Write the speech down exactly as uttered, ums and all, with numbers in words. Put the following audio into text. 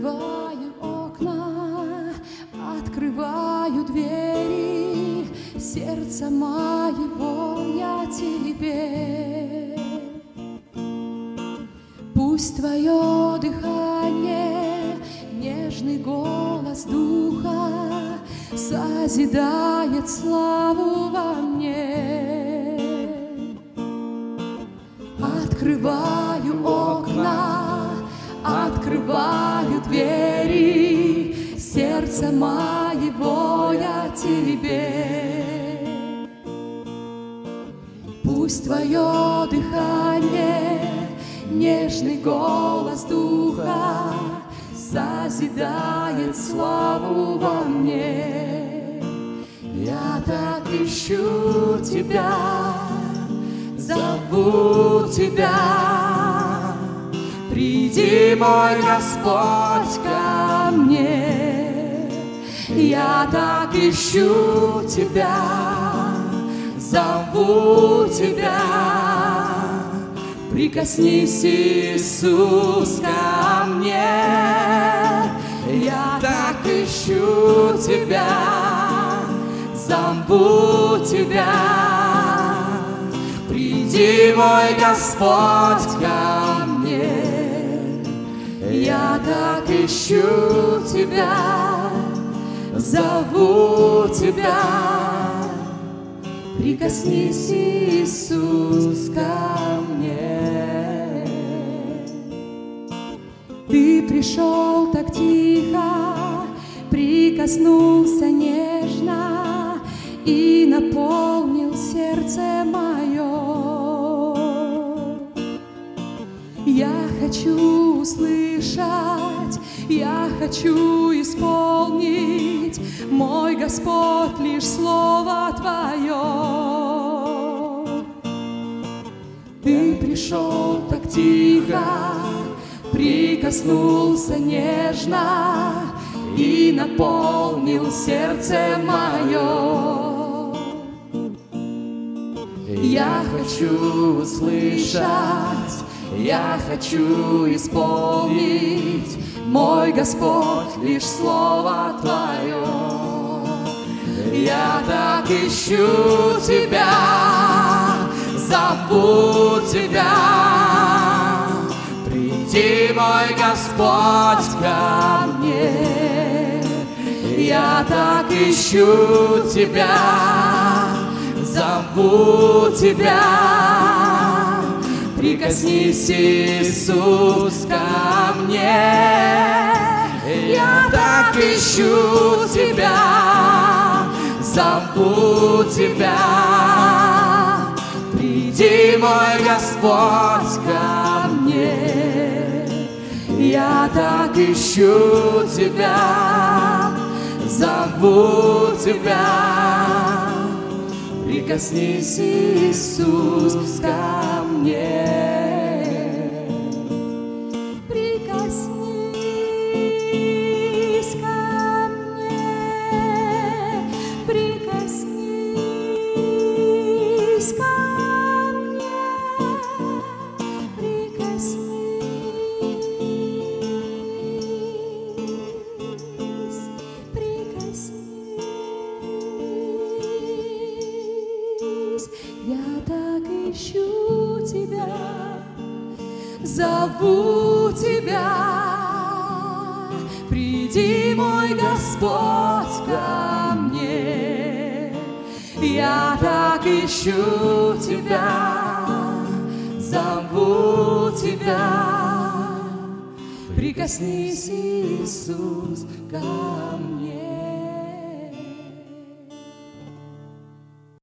Открываю окна, открываю двери сердца моего я тебе. Пусть твое дыхание, нежный голос духа созидает славу во мне. Открываю окна, открываю двери сердца моего я тебе. Пусть твое дыхание, нежный голос духа созидает славу во мне. Я так ищу тебя, зову тебя. Приди, мой Господь, ко мне. Я так ищу тебя, зову тебя. Прикоснись, Иисус, ко мне. Я так ищу тебя, зову тебя. Приди, мой Господь, ко мне. Я так ищу тебя, зову тебя. Прикоснись, Иисус, ко мне. Ты пришел так тихо, прикоснулся нежно и наполнил сердце мое. Я хочу услышать, я хочу исполнить, мой Господь, лишь Слово Твое. Ты пришел так тихо, прикоснулся нежно и наполнил сердце мое. Я хочу услышать, я хочу исполнить, мой Господь, лишь Слово Твое. Я так ищу Тебя, зову Тебя. Приди, мой Господь, ко мне. Я так ищу Тебя, зову Тебя. Прикоснись, Иисус, ко мне. Я так ищу Тебя, зову Тебя. Приди, мой Господь, ко мне. Я так ищу Тебя, зову Тебя. Прикоснись, Иисус, ко мне. Я так ищу Тебя, зову Тебя. Приди, мой Господь, ко мне. Я так ищу Тебя, зову Тебя. Прикоснись, Иисус, ко мне.